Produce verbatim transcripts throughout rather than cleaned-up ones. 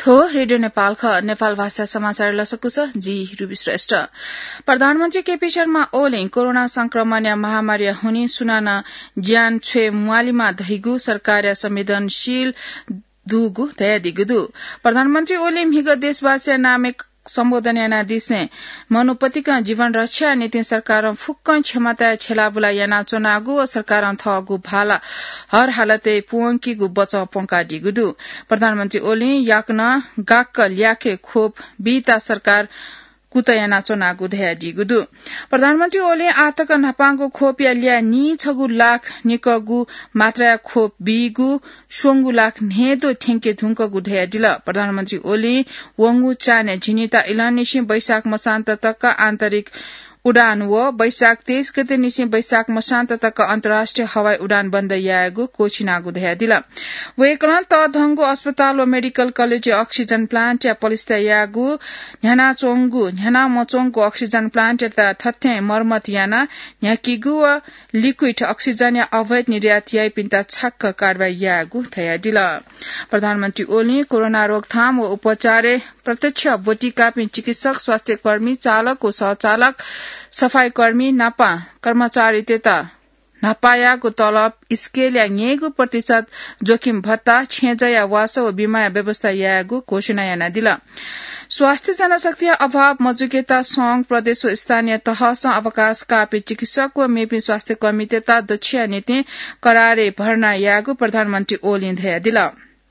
थो रेडियो नेपाल ख नेपाल भाषा समाचार लसकु छ जी रुबी श्रेष्ठ। प्रधानमन्त्री केपी शर्मा ओली कोरोना संक्रमण या महामारी हुने सुनान ज्यान छे मुआलीमा धैगु सरकार संवेदनशील दुगु दया दिगुदु। प्रधानमन्त्री ओली हिग देशवासी नामे सम्बोधन याना दिसे मनुपतिका जीवन रक्षा नीति सरकार फुक्क क्षमता छेलाबुला याना चुनागु और सरकार थगु भाला हर हालते पुंकी गु बचाव पंका दिगुदु। प्रधानमन्त्री ओली याकना गाक्क ल्याके खोप बीता सरकार कुतयाना चुनागु धया दिगुदु। प्रधानमन्त्री ओली आतक नपांगु खोप या लिया नी छगु लाख निकगु मात्रा खोप बीगु सोंगु लाख नेदो थेंके धुंकगु धया दिला। प्रधानमन्त्री ओली वंगु चाने झिनिता इलानिशी बैशाख मसान्त तक आन्तरिक उडान व बैशाख तेईस गते निशी बैशाख मसान्त तक अन्तर्राष्ट्रिय हवाई उडान बन्द यागु कोचिनागु धया दिला। वेकलन त धंगु अस्पताल व मेडिकल कलेज अक्सिजन प्लान्ट या पलिस्ता यागु न्याना चोंगु न्याना मचोंगु अक्सिजन प्लान्ट या थथ्य मर्मत याना न्याकिगु व लिक्विड अक्सिजन या अवैध निर्यात याइ पिन्ता छक्क कारवाही यागु धया दिला। प्रधानमन्त्री ओली कोरोना रोकथाम व उपचार प्रत्यक्ष बोटी कापी चिकित्सक स्वास्थ्य कर्मी चालक व सहचालक सफाई कर्मी नापा कर्मचारी तेता नापायाको तलब स्केल या न्येगु प्रतिशत जोखिम भत्ता छेज या वास व बीमा व्यवस्था यागु घोषणा याना दिला। स्वास्थ्य जनशक्ति अभाव मजुकेता संघ प्रदेश व स्थानीय तहस अवकाश कापी चिकित्सक व मेपी स्वास्थ्य कर्मी तेता दक्षिया नीति करारे भर्ना यागु प्रधानमन्त्री ओली धया दिला।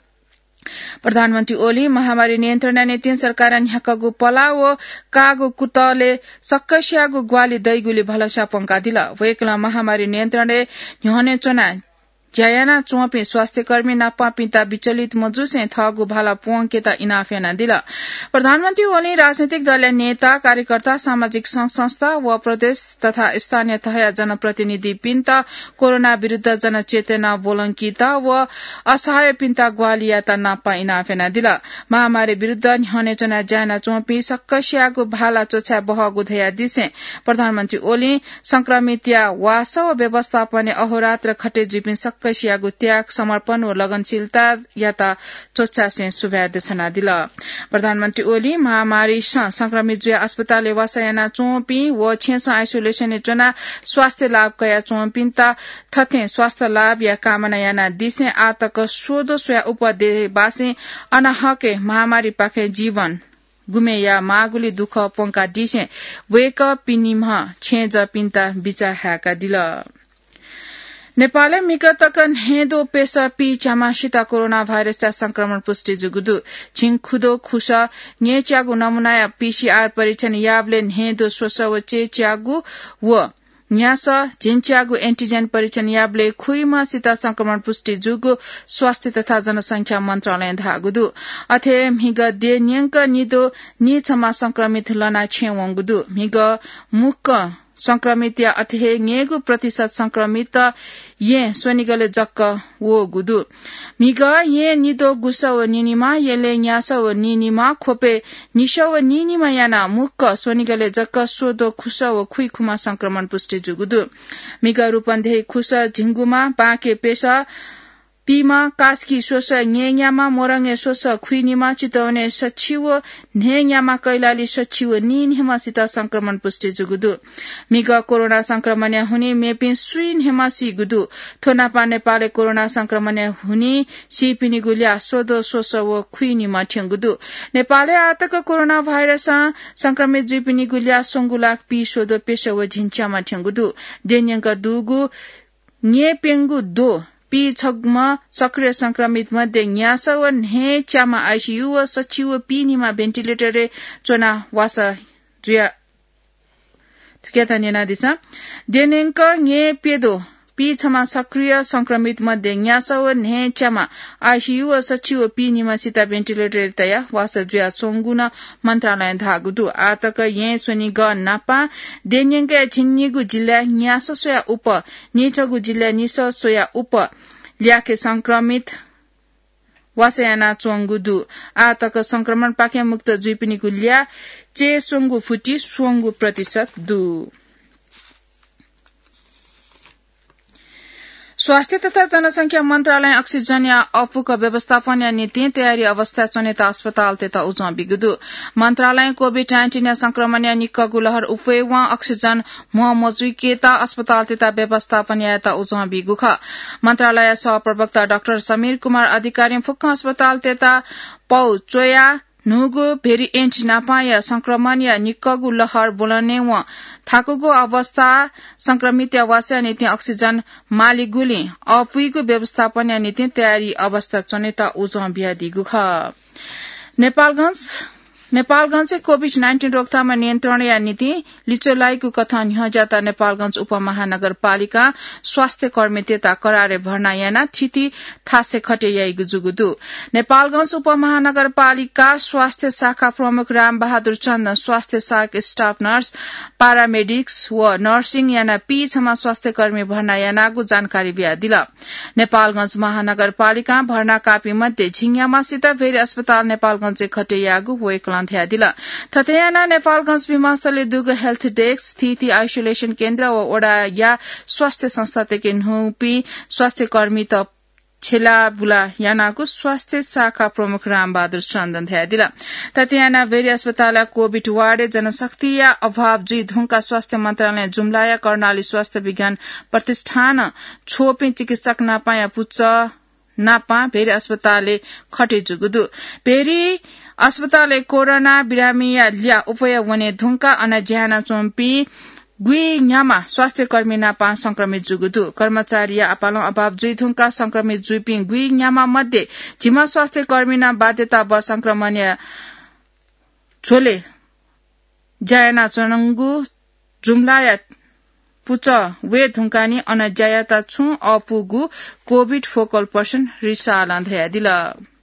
प्रधानमन्त्री ओली महामारी नियन्त्रण नीति सरकार न्याकगु पला व कागु कुतले सक्कसियागु ग्वाली दैगुली भलसा पंका दिला। वेकला महामारी नियन्त्रण न्यहने चोना ज्यायाना चुपे स्वास्थ्य कर्मी नापा पिता विचलित मजुसे थगु भाला पुंकेता इनाफेना दिला। प्रधानमन्त्री ओली राजनीतिक दल नेता कार्यकर्ता सामाजिक संघ संस्था व प्रदेश तथा स्थानीय तह जनप्रतिनिधि पिन्ता कोरोना विरूद्ध जनचेतना बोलंकिता व असहाय पिन्ता ग्वालियाता नापा इनाफेना दिला। महामारी विरूद्ध न्हने चना ज्याना चुपी सक्कसियागु भाला चोछा बहगु धया दिसे प्रधानमन्त्री ओली संक्रमित वास व व्यवस्थापन अहोरात्र खटे जिपिन कसियागु त्याग समर्पण व लगनशीलता याता चोच्चा से सुभ्यादेशना दिला। प्रधानमन्त्री ओली महामारी संक्रमित जुया अस्पताल वासायाना चोपी व छेस आइसोलेशन चोना स्वास्थ्य लाभ कया चोपिन्ता थथे स्वास्थ्य लाभ या कामना याना दिसे आतक सोदो सोया उपदे बासे अनाहके महामारी पाखे जीवन गुमे या मागुली दुख पंका दिसे वेक पिनिमह छेज पिन्ता बिचा हाका दिला। नेपाल मिगतक हेदो पेशा पी चामाशिता कोरोना भाइरस संक्रमण पुष्टि जुगुदु छिङ खुदो खुश nye च्यागु नमुना पीसीआर परीक्षण याबले हेदो सोस व चे च्यागु व न्यास झिन्च्यागु एन्टिजेन परीक्षण याबले खुइमा सिता संक्रमण पुष्टि जुगु स्वास्थ्य तथा जनसंख्या मन्त्रालय धागुदु अथे मिग दे न्यंक निदो नि छमा संक्रमित लना छेवंगुदु मिग मुख संक्रमित या अथे न्येगु प्रतिशत संक्रमित ये स्वनिगले जक्क वो गुदु मिग ये निदो गुस व निनिमा येले न्यास व निनिमा खोपे निश व निनिमा याना मुख स्वनिगले जक्क सोदो खुस व खुइखुमा संक्रमण पुष्टि जुगुदु मिग रूपन्धे खुस झिंगुमा बाके पेशा पीमा कास्की सोस न्यामा मोरंगे सोस खुइनिमा चितवने सचिव न्यामा कैलाली सचिव निन सिता संक्रमण पुष्टि जुगुदु मिग कोरोना संक्रमण हुने मेपिन सुइन हेमासी गुदु थोनापा नेपाले कोरोना संक्रमण हुने सिपिनी गुलिया सोदो सोस व खुइनिमा ठेंगुदु नेपाले आतक कोरोना भाइरस संक्रमित जिपिनी गुलिया सोंगुलाक पी सोदो पेश व झिन्च्यामा ठेंगुदु देन्यंक दुगु न्ये पेंगु दो पी छगमा सक्रिय संक्रमित मध्ये न्यास व हे चामा आईसीयू व सचिव पीनिमा भेन्टिलेटर चोना वासा रिया थुकेता नेना दिसा देनेंक न्ये पेदो पी छमा सक्रिय संक्रमित मध्ये न्यास व हे चामा आईसीयू व सचिव पीनिमा सिता भेन्टिलेटर तया वासा जुया सोंगुना मन्त्रालय धागुदु आतक ये सोनी ग नापा देनेंक छिन्नीगु जिल्ला न्यास सोया उप निचगु जिल्ला निस सोया उप ल्याके संक्रमित वासयाना चोंगुदु आतक संक्रमण पाके मुक्त जुइपिनी गुलिया चे सोंगु फुटी सोंगु प्रतिशत दु स्वास्थ्य तथा जनसंख्या मन्त्रालय अक्सिजन या अपुक व्यवस्थापन या नीति तयारी अवस्था चनेता अस्पताल तेता उजं बिगुदु मन्त्रालय कोविड नाइन्टीन या संक्रमण या निक्कगु लहर उफे वा अक्सिजन मुह मजुइकेता अस्पताल तेता व्यवस्थापन या ता उजं बिगुख मन्त्रालय सहप्रवक्ता डाक्टर समीर कुमार अधिकारी फुक्क अस्पताल तेता पौ चोया नुगु भेरिएन्ट नापाया संक्रमण या निक्कगु लहर बोलने व थाकुगु अवस्था संक्रमित अवस्था नीति अक्सिजन मालिगुली अपुइगु व्यवस्थापन या नीति तयारी अवस्था चनेता उजं बियादिगु ख नेपालगंज नेपालगंज कोविड नाइन्टीन रोकथाम नियन्त्रण या नीति लिचोलाईको कथन हजाता नेपालगंज उपमहानगरपालिका स्वास्थ्य कर्मी तेता करारे भर्ना याना थिति थासे खटे याइगु जुगुदु नेपालगंज उपमहानगरपालिका स्वास्थ्य शाखा प्रमुख राम बहादुर चन्द स्वास्थ्य शाखा स्टाफ नर्स पारामेडिक्स व नर्सिङ याना पीछमा स्वास्थ्य कर्मी भर्ना यानागु जानकारी बिया दिला नेपालगंज महानगरपालिका भर्ना कापी मध्ये झिङयामासित फेरि अस्पताल नेपालगंज खटे यागु होएकला दिला थतयाना नेपालगंज विमानस्थल दुग हेल्थ डेस्क स्थिति आइसोलेशन केन्द्र व ओडा या स्वास्थ्य संस्था तेके नुपी स्वास्थ्य कर्मी त छेला बुला यानाको स्वास्थ्य शाखा प्रमुख राम बहादुर चन्दन ध्या दिला ततियाना भेरी अस्पताल कोविड वार्डे जनशक्ति या अभाव जुई धुंका स्वास्थ्य मन्त्रालय जुम्लाया कर्णाली स्वास्थ्य विज्ञान प्रतिष्ठान छोपी चिकित्सक नापाया पुच्च नापा भेरी अस्पतालले खटे जुगुदु भेरी अस्पतालले कोरोना बिरामी या ल्या उपयोग हुने धुंका अन ज्याना चोम्पी गुई न्यामा स्वास्थ्य कर्मी नापा संक्रमित जुगुदु कर्मचारी या अपालौं अभाव जुई धुंका संक्रमित जुइपी गुई न्यामा मध्ये जिमा स्वास्थ्य कर्मी ना बाध्यता ब संक्रमण या छोले ज्याना चोनंगु जुम्ला या पुच वे धुंकानी अन ज्यायाता छु अपुगु कोविड फोकल पर्सन रिसाला धया दिला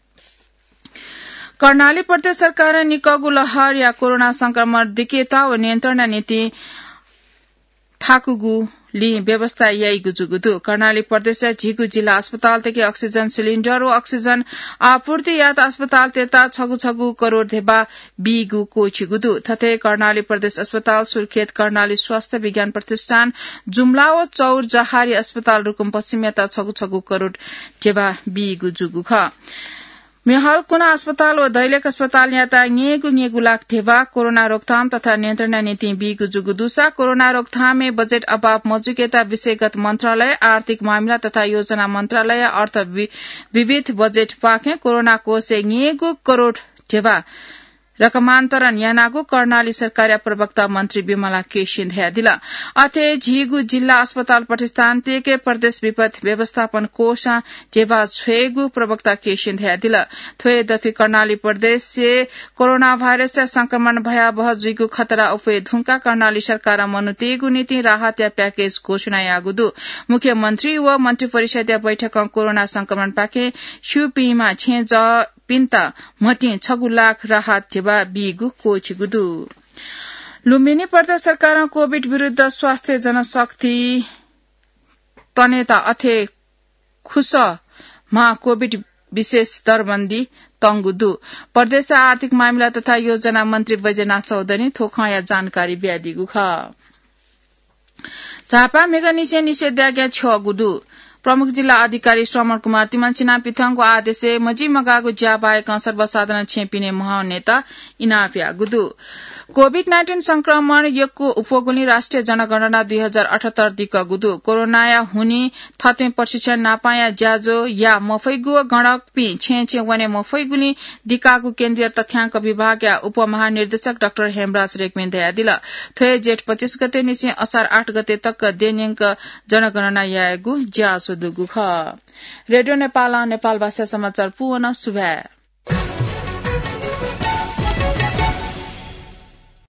कर्णाली प्रदेश सरकार निक्कगु लहर या कोरोना संक्रमण दिकेता व नियन्त्रण नीति ठाकुगु ली व्यवस्था याइगु जुगुदु कर्णाली प्रदेश झिगु जिल्ला अस्पताल तेके अक्सिजन सिलिन्डर व अक्सिजन आपूर्ति यात अस्पताल तेता छगु छगु करोड़ धेबा बीगु कोचिगुदु थथे कर्णाली प्रदेश अस्पताल सुर्खेत कर्णाली स्वास्थ्य विज्ञान प्रतिष्ठान जुम्ला व चौर जहारी अस्पताल रुकुम पश्चिम याता छगु छगु करोड़ धेबा बीगु जुगु ख मेहल कुना अस्पताल व दैलेख अस्पताल याता ङेगु ङेगु लाख थेवा कोरोना रोकथाम तथा नियन्त्रण नीति बीगु जुगुदुसा कोरोना रोकथाम में बजेट अभाव मजुकेता विषयगत मन्त्रालय आर्थिक मामिला तथा योजना मन्त्रालय अर्थ विविध बजेट पाखे कोरोना कोषे ङेगु करोड़ थेवा रकमान्तरण यानागु कर्णाली सरकार प्रवक्ता मन्त्री विमला केशिन ध्या दिला अथे झिगु जिल्ला अस्पताल प्रतिष्ठान तेके प्रदेश विपद व्यवस्थापन कोष जेवा छेगु प्रवक्ता केशिन ध्या दिला थोए दथि कर्णाली प्रदेश से कोरोना भाइरस से संक्रमण भयावह जुइगु खतरा उफे धुंका कर्णाली सरकार मनुतेगु नीति राहत या प्याकेज घोषणा यागुदु मुख्यमन्त्री व मन्त्री परिषद बैठक कोरोना संक्रमण पाके शिवपीमा छे ज पिन्ता मति छगु लाख राहत थेबा बीगु कोचिगुदु लुम्बिनी प्रदेश सरकार कोविड विरुद्ध स्वास्थ्य जनशक्ति तनेता अथे खुश मा कोविड विशेष दरबन्दी तंगुदु प्रदेश आर्थिक मामिला तथा योजना मन्त्री वैजनाथ चौधरी थोखया जानकारी ब्यादिगु ख झापा मेगा निषेध निषेधाज्ञा छ गुदु प्रमुख जिल्ला अधिकारी श्रवण कुमार तिमन चिना पिथङको आदेशे मजी मगाको ज्या बाहेक सर्वसाधारण छेपिने महानेता इनाफिया गुदु कोविड नाइन्टीन संक्रमण यको उपोगुनी राष्ट्रिय जनगणना दुई हजार अठहत्तर दिक गुदु कोरोनाया हुनी थते प्रशिक्षण नापाया ज्याजो या मफैगु गणक पि छे छे वने मफैगुनी दिकागु केन्द्रीय तथ्याङ्क विभाग या उपमहानिर्देशक डाक्टर हेमराज रेग्मी दया दिला थोए जेठ पच्चीस गते निसे असार आठ गते तक दैनिक जनगणना यागु ज्या सुदुगु ख रेडियो नेपाल नेपाल भाषा समाचार पुन सुभा